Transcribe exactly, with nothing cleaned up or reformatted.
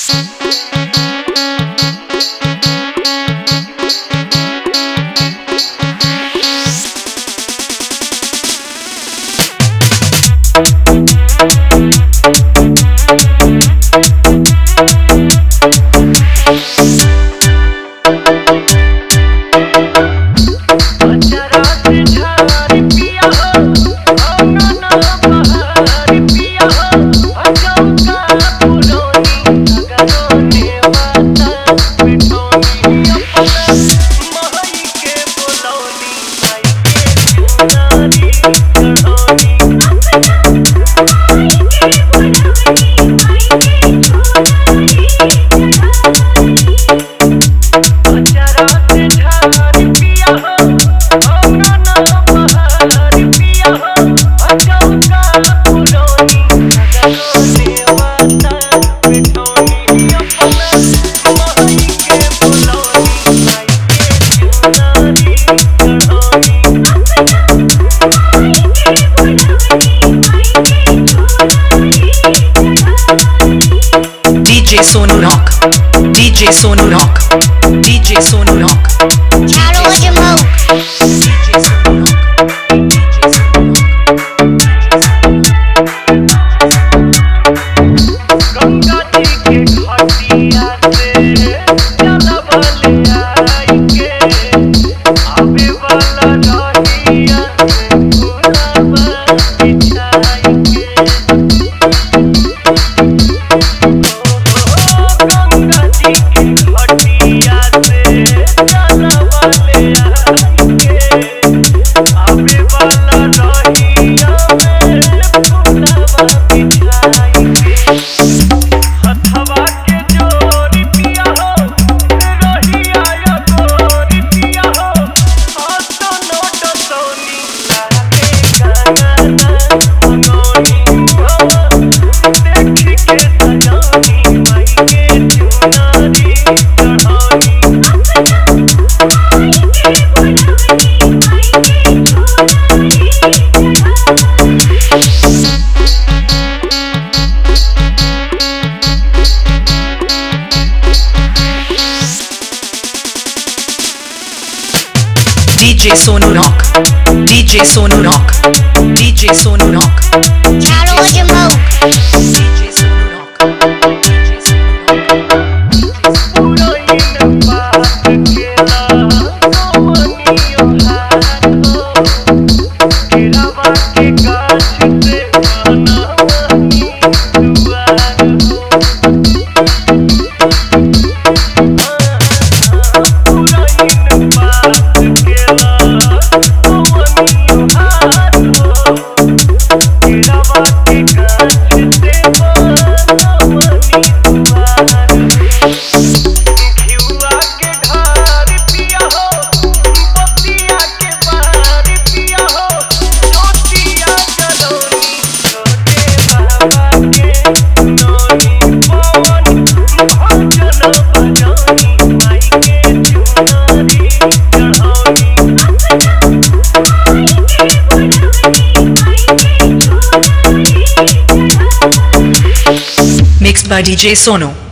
D J Sonu Rock, D J Sonu Rock, D J Sonu Rock. Channel with your mouth. D J Sonu Rock, D J Sonu Rock. Ganga ji के घाटिया से चलवले आई के आवे वाला रहिया से फूलवा बिछाई के गंगा जी के घाटिया से चलवले आई के आवे वाला रहिया में फूलवा बिछाई के हथवा के जोरी पिया हो रहिया या गोरी पिया हो आतो नोट सोनी लागे गाना मनोनी हो देखी के सजानी माई के चुनारी चढ़ानी D J Sonu Rock, D J Sonu Rock, D J Sonu Rock. Channel with your mouth. D J Sonu Rock, D J Sonu Rock. पुराइन बात केला सोमनियो हाथ हो केलावा के गाछ से बनावनी दुआर हो पुराइन बात केला सोमनियो हाथ हो केलावा के गाछ से बनावनी दुआर हो घिउआ के घर पिया हो बतिया के बाहर पिया हो छोटिया कलोनी छोटे बाबा के नोनी पवन भजन बजानी माई के चुनारी चढ़ानी Mixed by D J Sonu.